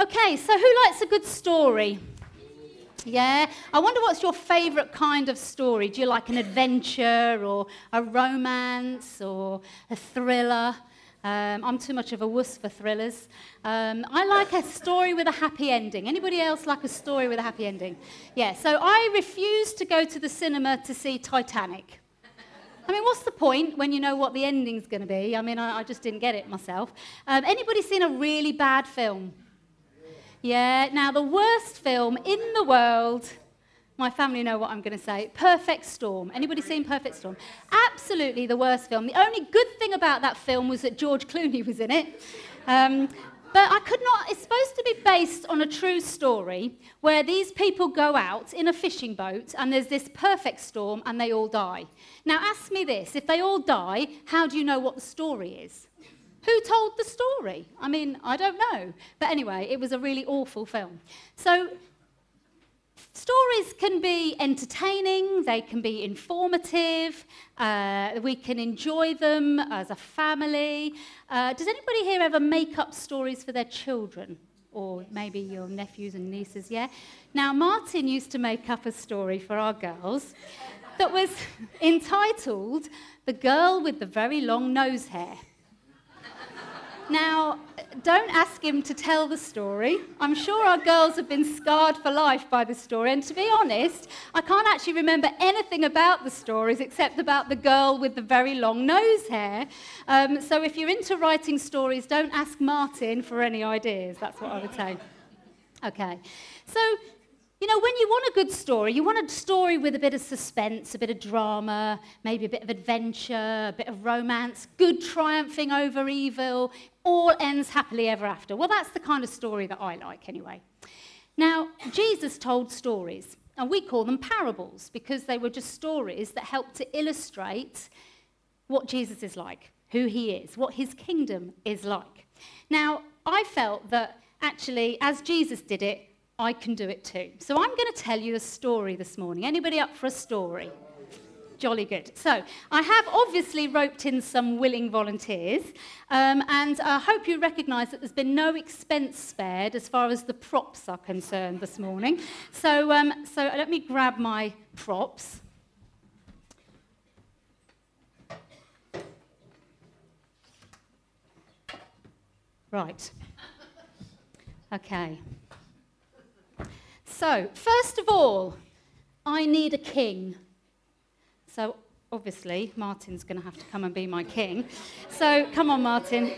Okay, so who likes a good story? Yeah? I wonder what's your favourite kind of story. Do you like an adventure or a romance or a thriller? I'm too much of a wuss for thrillers. I like a story with a happy ending. Anybody else like a story with a happy ending? Yeah, so I refuse to go to the cinema to see Titanic. I mean, what's the point when you know what the ending's going to be? I mean, I just didn't get it myself. Anybody seen a really bad film? Yeah, now the worst film in the world, my family know what I'm going to say, Perfect Storm. Anybody seen Perfect Storm? Absolutely the worst film. The only good thing about that film was that George Clooney was in it. But I could not, it's supposed to be based on a true story where these people go out in a fishing boat and there's this perfect storm and they all die. Now ask me this, if they all die, how do you know what the story is? Who told the story? I mean, I don't know. But anyway, it was a really awful film. So stories can be entertaining, they can be informative, we can enjoy them as a family. Does anybody here ever make up stories for their children? Or maybe your nephews and nieces, yeah? Now, Martin used to make up a story for our girls that was entitled The Girl with the Very Long Nose Hair. Now, don't ask him to tell the story. I'm sure our girls have been scarred for life by the story, and to be honest, I can't actually remember anything about the stories except about the girl with the very long nose hair. So if you're into writing stories, don't ask Martin for any ideas. That's what I would say. Okay. So, you know, when you want a good story, you want a story with a bit of suspense, a bit of drama, maybe a bit of adventure, a bit of romance, good triumphing over evil, all ends happily ever after. Well, that's the kind of story that I like anyway. Now, Jesus told stories, and we call them parables because they were just stories that helped to illustrate what Jesus is like, who he is, what his kingdom is like. Now, I felt that actually, as Jesus did it, I can do it too. So I'm going to tell you a story this morning. Anybody up for a story? Jolly good. So I have obviously roped in some willing volunteers, and I hope you recognise that there's been no expense spared as far as the props are concerned this morning. So let me grab my props. Right. Okay. So, first of all, I need a king. So, obviously, Martin's going to have to come and be my king. So, come on, Martin.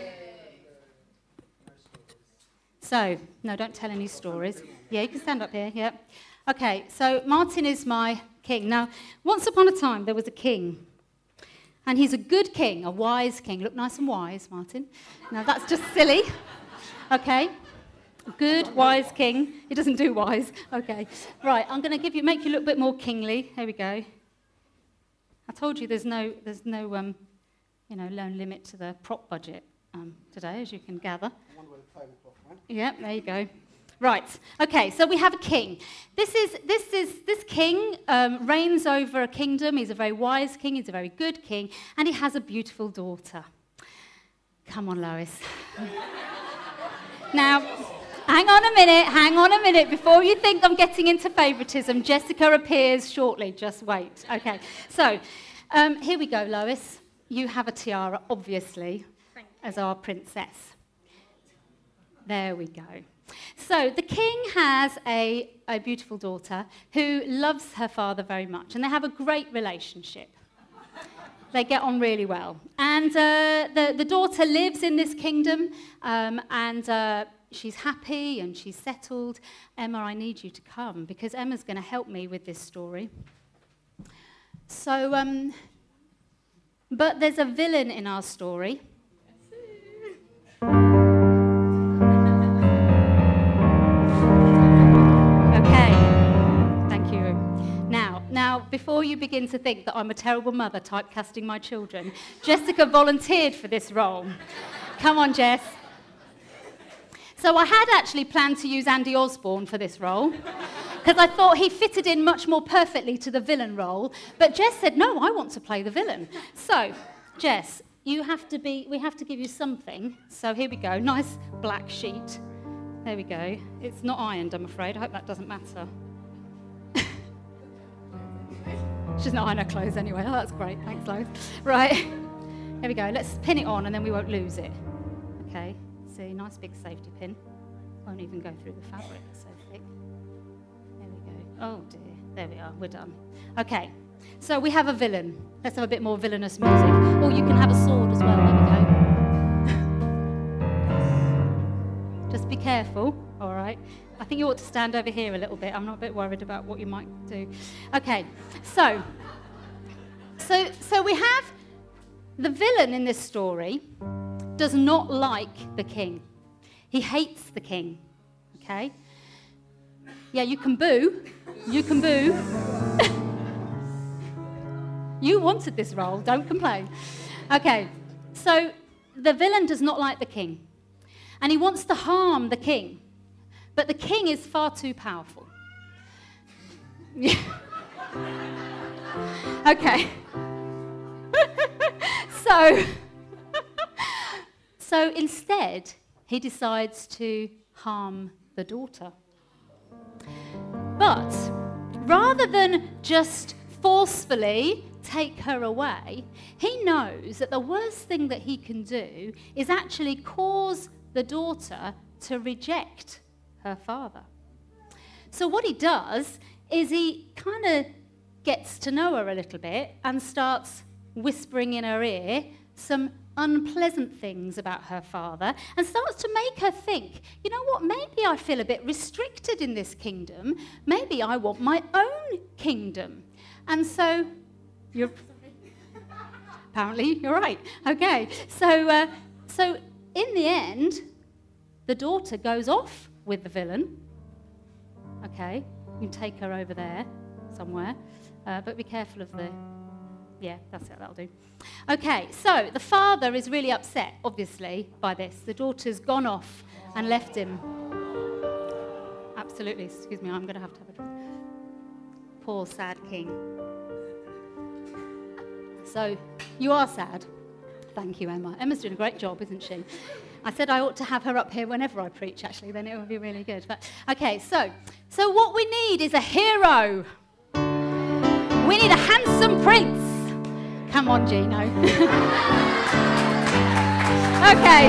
So, no, don't tell any stories. Yeah, you can stand up here, yeah. Okay, so Martin is my king. Now, once upon a time, there was a king. And he's a good king, a wise king. Look nice and wise, Martin. Now, that's just silly. Okay. Good, wise king. He doesn't do wise. Okay. Right, I'm going to make you look a bit more kingly. Here we go. I told you there's no loan limit to the prop budget today, as you can gather. I wonder where the tablecloth went. Yeah, there you go. Right. Okay, so we have a king. This king reigns over a kingdom. He's a very wise king. He's a very good king, and he has a beautiful daughter. Come on, Lois. Now, hang on a minute. Before you think I'm getting into favouritism, Jessica appears shortly. Just wait. Okay. So, here we go, Lois. You have a tiara, obviously, as our princess. There we go. So, the king has a beautiful daughter who loves her father very much, and they have a great relationship. They get on really well. And the daughter lives in this kingdom, and she's happy and she's settled. Emma, I need you to come because Emma's going to help me with this story. So, but there's a villain in our story. Okay, thank you. Now, before you begin to think that I'm a terrible mother typecasting my children, Jessica volunteered for this role. Come on, Jess. So I had actually planned to use Andy Osborne for this role because I thought he fitted in much more perfectly to the villain role. But Jess said, no, I want to play the villain. So, Jess, we have to give you something. So here we go, nice black sheet. There we go. It's not ironed, I'm afraid. I hope that doesn't matter. She's not ironed her clothes anyway. Oh, that's great. Thanks, Lois. Right. Here we go. Let's pin it on and then we won't lose it. Okay. See, nice big safety pin. Won't even go through the fabric. It's so thick. There we go. Oh, dear. There we are. We're done. Okay. So we have a villain. Let's have a bit more villainous music. Or you can have a sword as well. There we go. Just be careful. All right. I think you ought to stand over here a little bit. I'm not a bit worried about what you might do. Okay. So we have the villain in this story does not like the king. He hates the king. Okay? Yeah, you can boo. You can boo. You wanted this role, don't complain. Okay, so the villain does not like the king. And he wants to harm the king. But the king is far too powerful. Okay. So instead, he decides to harm the daughter. But rather than just forcefully take her away, he knows that the worst thing that he can do is actually cause the daughter to reject her father. So what he does is he kind of gets to know her a little bit and starts whispering in her ear some unpleasant things about her father and starts to make her think, you know what, maybe I feel a bit restricted in this kingdom. Maybe I want my own kingdom. And so you're... Apparently, you're right. Okay. So in the end, the daughter goes off with the villain. Okay. You can take her over there somewhere. But be careful of the... Yeah, that's it. That'll do. Okay. So the father is really upset, obviously, by this. The daughter's gone off and left him. Absolutely. Excuse me. I'm going to have a drink. Poor, sad king. So, you are sad. Thank you, Emma. Emma's doing a great job, isn't she? I said I ought to have her up here whenever I preach, actually, then it would be really good. But okay, so what we need is a hero. We need a handsome prince. Come on, Gino. Okay.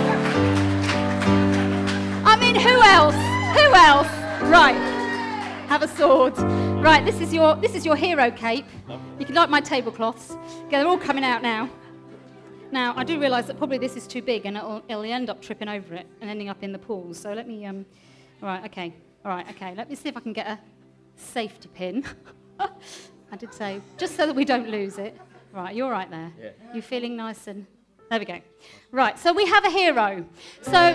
I mean, who else? Who else? Right. Have a sword. Right, this is your hero cape. You can like my tablecloths. Okay, they're all coming out now. Now, I do realise that probably this is too big and it'll end up tripping over it and ending up in the pool. So let me, right, okay. Let me see if I can get a safety pin. I did say, just so that we don't lose it. Right, you're right there. Yeah. You feeling nice and... There we go. Right, so we have a hero. So,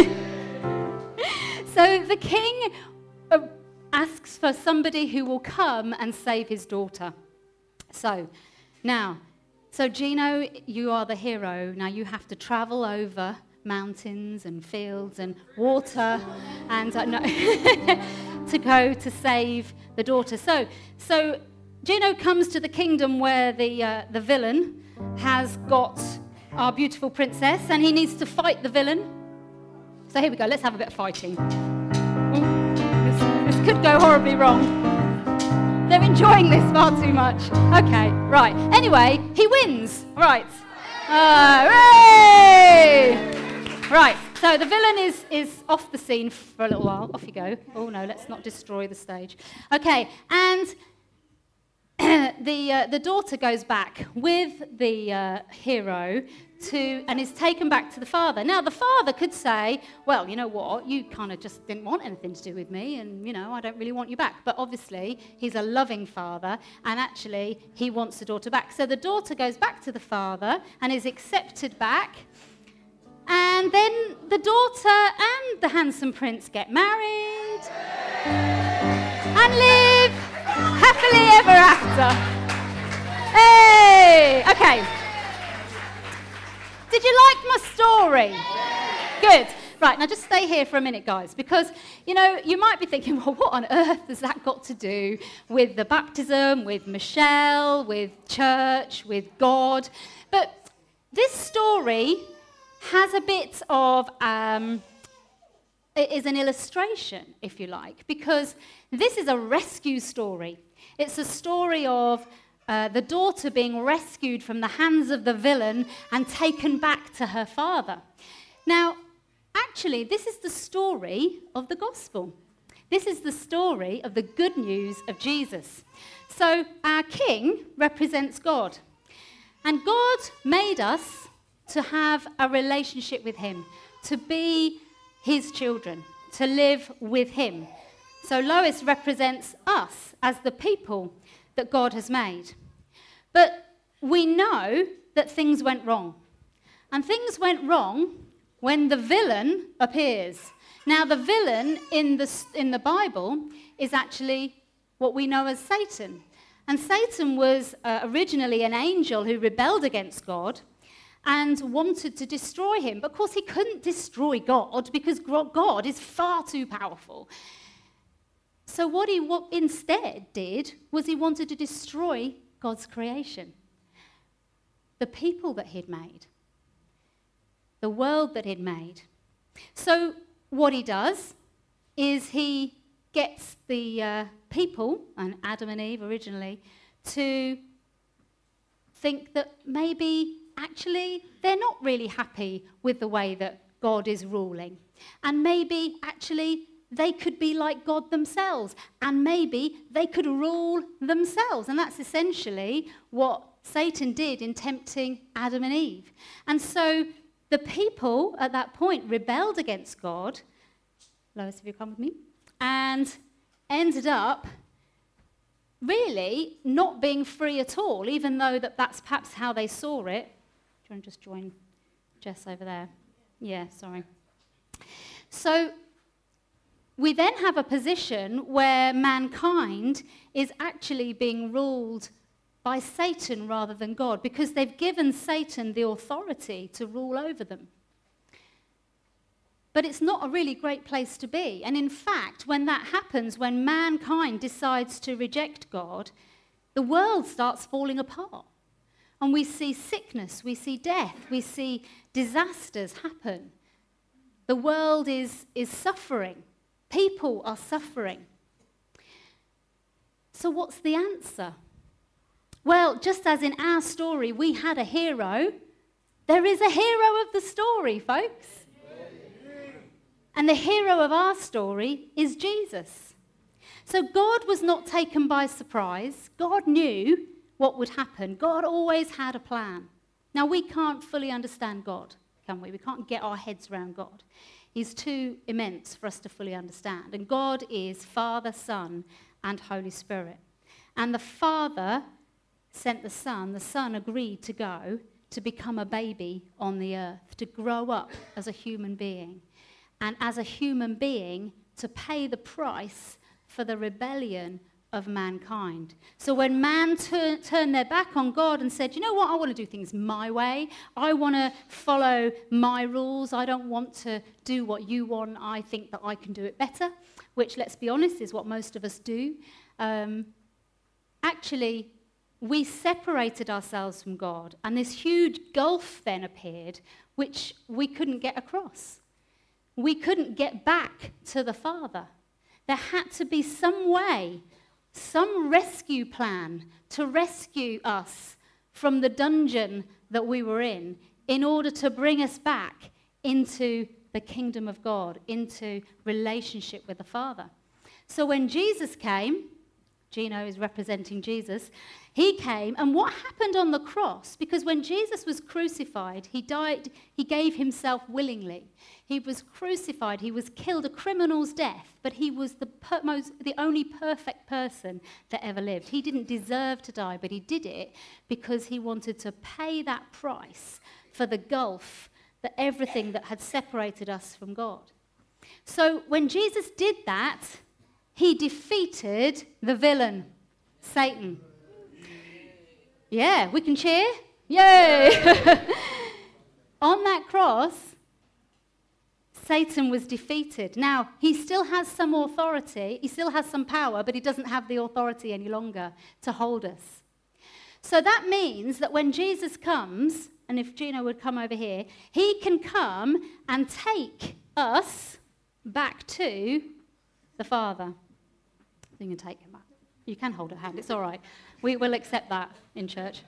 so the king asks for somebody who will come and save his daughter. So Gino, you are the hero. Now you have to travel over mountains and fields and water and to go to save the daughter. So Gino comes to the kingdom where the villain has got our beautiful princess, and he needs to fight the villain. So here we go. Let's have a bit of fighting. This could go horribly wrong. They're enjoying this far too much. Okay, right. Anyway, he wins. Right. Hooray! Right, so the villain is off the scene for a little while. Off you go. Oh, no, let's not destroy the stage. Okay, and the daughter goes back with the hero and is taken back to the father. Now, the father could say, well, you know what, you kind of just didn't want anything to do with me, and, you know, I don't really want you back. But obviously, he's a loving father, and actually, he wants the daughter back. So the daughter goes back to the father and is accepted back. And then the daughter and the handsome prince get married and live happily ever after. Hey! Okay. Did you like my story? Good. Right, now just stay here for a minute, guys, because, you know, you might be thinking, well, what on earth has that got to do with the baptism, with Michelle, with church, with God? But this story has a bit of it is an illustration, if you like, because this is a rescue story. It's a story of the daughter being rescued from the hands of the villain and taken back to her father. Now, actually, this is the story of the gospel. This is the story of the good news of Jesus. So our king represents God. And God made us to have a relationship with him, to be his children, to live with him. So Lois represents us as the people that God has made. But we know that things went wrong. And things went wrong when the villain appears. Now, the villain in the Bible is actually what we know as Satan. And Satan was originally an angel who rebelled against God and wanted to destroy him. But of course, he couldn't destroy God because God is far too powerful. So what he instead did was he wanted to destroy God's creation, the people that he'd made, the world that he'd made. So what he does is he gets the people, and Adam and Eve originally, to think that maybe actually they're not really happy with the way that God is ruling. And maybe actually they could be like God themselves. And maybe they could rule themselves. And that's essentially what Satan did in tempting Adam and Eve. And so the people at that point rebelled against God. Lois, have you come with me? And ended up really not being free at all, even though that's perhaps how they saw it. Do you want to just join Jess over there? Yeah, sorry. So we then have a position where mankind is actually being ruled by Satan rather than God, because they've given Satan the authority to rule over them. But it's not a really great place to be. And in fact, when that happens, when mankind decides to reject God, the world starts falling apart. And we see sickness, we see death, we see disasters happen. The world is suffering. People are suffering. So what's the answer? Well, just as in our story we had a hero, there is a hero of the story, folks. And the hero of our story is Jesus. So God was not taken by surprise. God knew what would happen. God always had a plan. Now, we can't fully understand God, can we? We can't get our heads around God. He's too immense for us to fully understand. And God is Father, Son, and Holy Spirit. And the Father sent the Son agreed to go to become a baby on the earth, to grow up as a human being. And as a human being, to pay the price for the rebellion of mankind. So when man turned their back on God and said, you know what, I want to do things my way. I want to follow my rules. I don't want to do what you want. I think that I can do it better, which, let's be honest, is what most of us do. Actually, we separated ourselves from God, and this huge gulf then appeared, which we couldn't get across. We couldn't get back to the Father. There had to be some way, some rescue plan to rescue us from the dungeon that we were in order to bring us back into the kingdom of God, into relationship with the Father. So when Jesus came, Gino is representing Jesus, he came, and what happened on the cross, because when Jesus was crucified, he died, he gave himself willingly. He was crucified, he was killed a criminal's death, but he was the only perfect person that ever lived. He didn't deserve to die, but he did it because he wanted to pay that price for the gulf, that everything that had separated us from God. So when Jesus did that, he defeated the villain, Satan. Yeah, we can cheer. Yay! On that cross, Satan was defeated. Now, he still has some authority, he still has some power, but he doesn't have the authority any longer to hold us. So that means that when Jesus comes, and if Gino would come over here, he can come and take us back to the Father. So you can take him back. You can hold her hand, it's all right. We will accept that in church.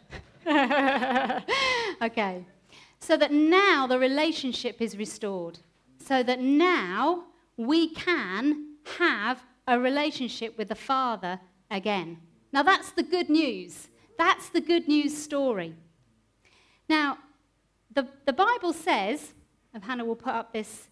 Okay. So that now the relationship is restored. So that now we can have a relationship with the Father again. Now that's the good news. That's the good news story. Now, the Bible says, and Hannah will put up this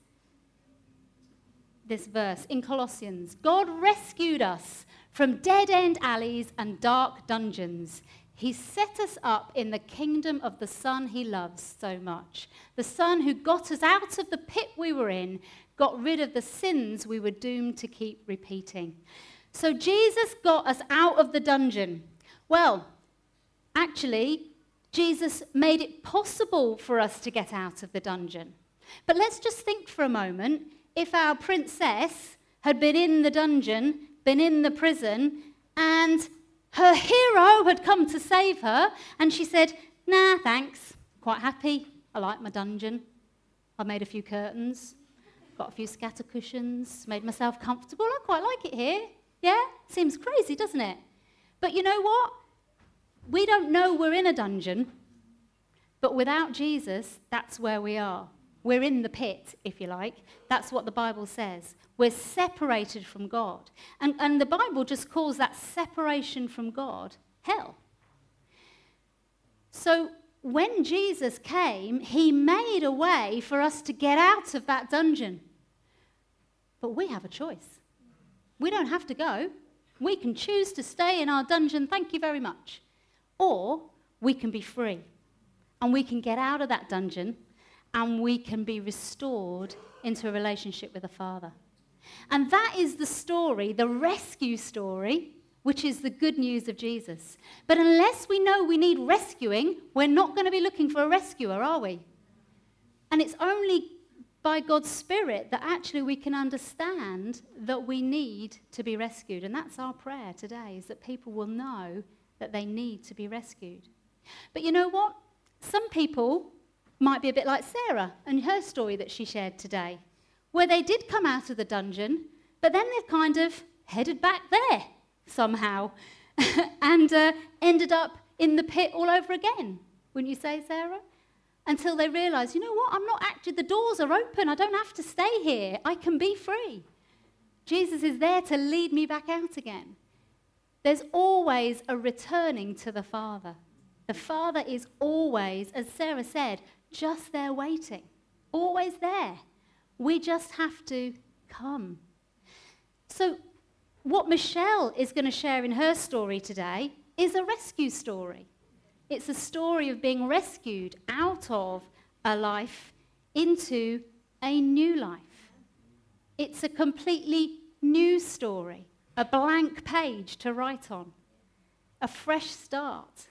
verse in Colossians, God rescued us from dead-end alleys and dark dungeons. He set us up in the kingdom of the Son he loves so much. The Son who got us out of the pit we were in, got rid of the sins we were doomed to keep repeating. So Jesus got us out of the dungeon. Well, actually, Jesus made it possible for us to get out of the dungeon. But let's just think for a moment, if our princess had been in the dungeon, been in the prison, and her hero had come to save her, and she said, nah, thanks, quite happy, I like my dungeon. I made a few curtains, got a few scatter cushions, made myself comfortable, I quite like it here. Yeah, seems crazy, doesn't it? But you know what? We don't know we're in a dungeon, but without Jesus, that's where we are. We're in the pit, if you like. That's what the Bible says. We're separated from God. And the Bible just calls that separation from God hell. So when Jesus came, he made a way for us to get out of that dungeon. But we have a choice. We don't have to go. We can choose to stay in our dungeon, thank you very much. Or we can be free. And we can get out of that dungeon and we can be restored into a relationship with the Father. And that is the story, the rescue story, which is the good news of Jesus. But unless we know we need rescuing, we're not going to be looking for a rescuer, are we? And it's only by God's Spirit that actually we can understand that we need to be rescued. And that's our prayer today, is that people will know that they need to be rescued. But you know what? Some people might be a bit like Sarah and her story that she shared today, where they did come out of the dungeon, but then they've kind of headed back there somehow and ended up in the pit all over again. Wouldn't you say, Sarah? Until they realise, you know what, I'm not actually, the doors are open, I don't have to stay here, I can be free. Jesus is there to lead me back out again. There's always a returning to the Father. The Father is always, as Sarah said, just there waiting, always there. We just have to come. So what Michelle is going to share in her story today is a rescue story. It's a story of being rescued out of a life into a new life. It's a completely new story, a blank page to write on, a fresh start.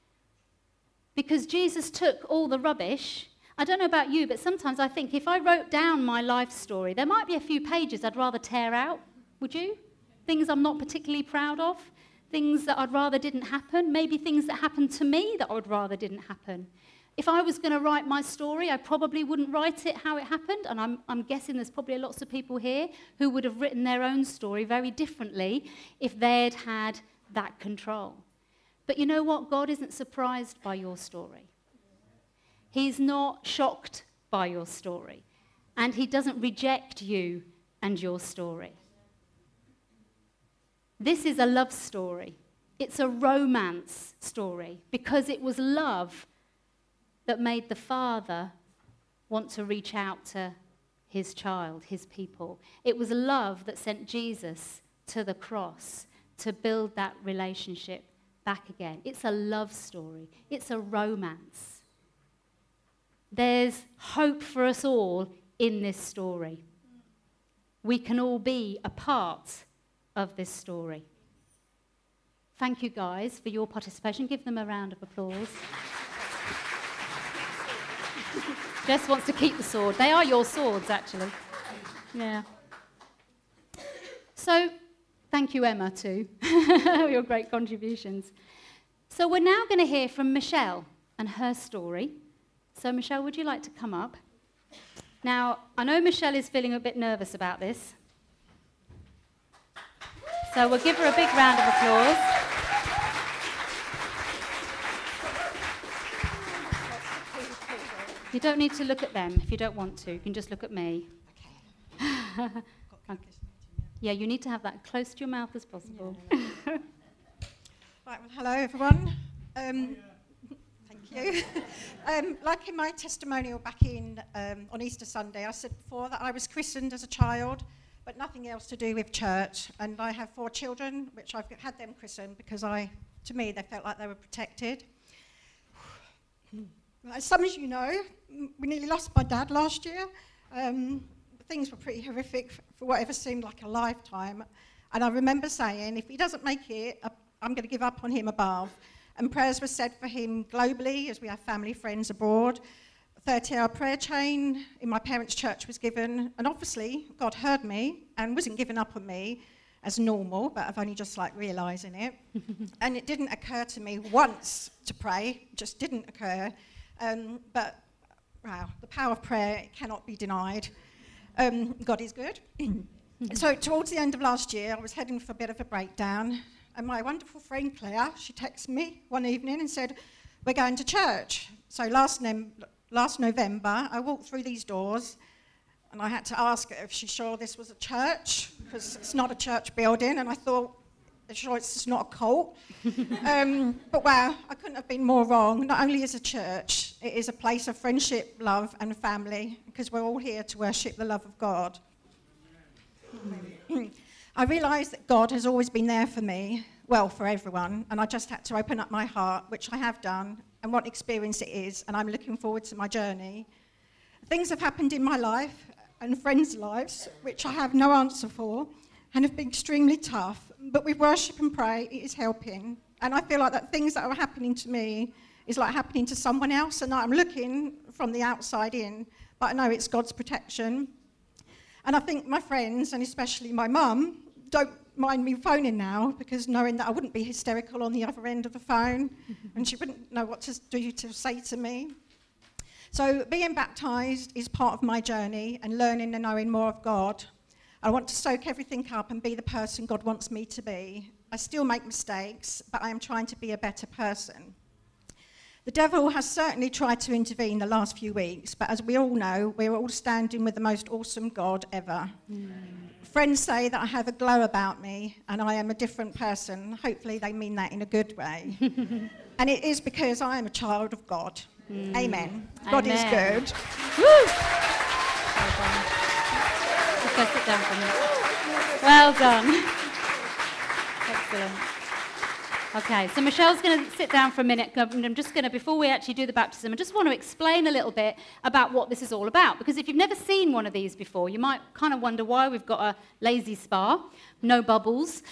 Because Jesus took all the rubbish. I don't know about you, but sometimes I think if I wrote down my life story, there might be a few pages I'd rather tear out. Would you? Things I'm not particularly proud of, things that I'd rather didn't happen, maybe things that happened to me that I would rather didn't happen. If I was going to write my story, I probably wouldn't write it how it happened, and I'm guessing there's probably lots of people here who would have written their own story very differently if they'd had that control. But you know what? God isn't surprised by your story. He's not shocked by your story. And he doesn't reject you and your story. This is a love story. It's a romance story because it was love that made the Father want to reach out to his child, his people. It was love that sent Jesus to the cross to build that relationship back again. It's a love story. It's a romance. There's hope for us all in this story. We can all be a part of this story. Thank you guys for your participation. Give them a round of applause. Jess wants to keep the sword. They are your swords, actually. Yeah. So, thank you, Emma, too, for your great contributions. So we're now going to hear from Michelle and her story. So, Michelle, would you like to come up? Now, I know Michelle is feeling a bit nervous about this. So we'll give her a big round of applause. You don't need to look at them if you don't want to. You can just look at me. Okay. Yeah, you need to have that close to your mouth as possible. Yeah. Right, well, hello, everyone. Thank you. Like in my testimonial back in on Easter Sunday, I said before that I was christened as a child, but nothing else to do with church. And I have 4 children, which I've had them christened because to me, they felt like they were protected. As some of you know, we nearly lost my dad last year. Things were pretty horrific for whatever seemed like a lifetime. And I remember saying, if he doesn't make it, I'm going to give up on him above. And prayers were said for him globally, as we have family, friends abroad. A 30-hour prayer chain in my parents' church was given. And obviously, God heard me and wasn't giving up on me as normal, but I've only just realising it. And it didn't occur to me once to pray, it just didn't occur. But, wow, the power of prayer cannot be denied. God is good. So towards the end of last year, I was heading for a bit of a breakdown, and my wonderful friend Claire, she texted me one evening and said, we're going to church. So last November, I walked through these doors, and I had to ask her if she's sure this was a church, because it's not a church building, and I thought, sure it's just not a cult. But wow, I couldn't have been more wrong. Not only is a church, it is a place of friendship, love and family, because we're all here to worship the love of God. I realised that God has always been there for me, well, for everyone, and I just had to open up my heart, which I have done, and what experience it is, and I'm looking forward to my journey. Things have happened in my life and friends' lives, which I have no answer for, and have been extremely tough, but with worship and pray, it is helping. And I feel like that things that are happening to me is like happening to someone else, and I'm looking from the outside in, but I know it's God's protection. And I think my friends, and especially my mum, don't mind me phoning now, because knowing that I wouldn't be hysterical on the other end of the phone, and she wouldn't know what to do to say to me. So being baptised is part of my journey, and learning and knowing more of God. I want to soak everything up and be the person God wants me to be. I still make mistakes, but I am trying to be a better person. The devil has certainly tried to intervene the last few weeks, but as we all know, we're all standing with the most awesome God ever. Friends say that I have a glow about me and I am a different person. Hopefully they mean that in a good way. And it is because I am a child of God. Amen. God is good. Woo! Well done. Just go sit down for a minute. Well done. Excellent. Okay, so Michelle's going to sit down for a minute. I'm just going to, before we actually do the baptism, I just want to explain a little bit about what this is all about. Because if you've never seen one of these before, you might kind of wonder why we've got a lazy spa, no bubbles.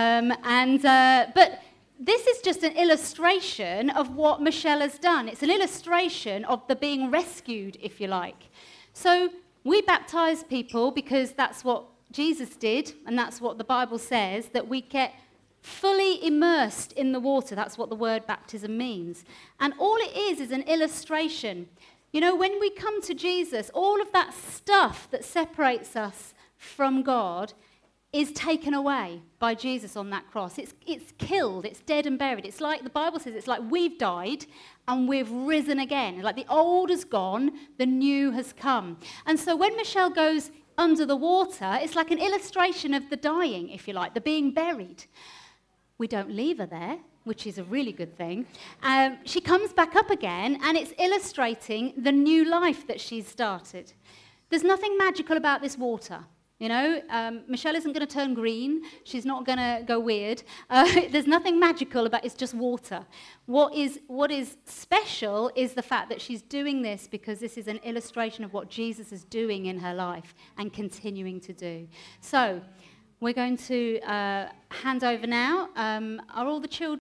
But this is just an illustration of what Michelle has done. It's an illustration of the being rescued, if you like. So we baptize people because that's what Jesus did, and that's what the Bible says, that we get fully immersed in the water. That's what the word baptism means. And all it is an illustration. You know, when we come to Jesus, all of that stuff that separates us from God is taken away by Jesus on that cross. It's killed, it's dead and buried. It's like the Bible says, it's like we've died and we've risen again. Like the old is gone, the new has come. And so when Michelle goes under the water, it's like an illustration of the dying, if you like, the being buried. We don't leave her there, which is a really good thing. She comes back up again, and it's illustrating the new life that she's started. There's nothing magical about this water. You know, Michelle isn't going to turn green. She's not going to go weird. There's nothing magical about it. It's just water. What is special is the fact that she's doing this because this is an illustration of what Jesus is doing in her life and continuing to do. So we're going to hand over now. Are all the children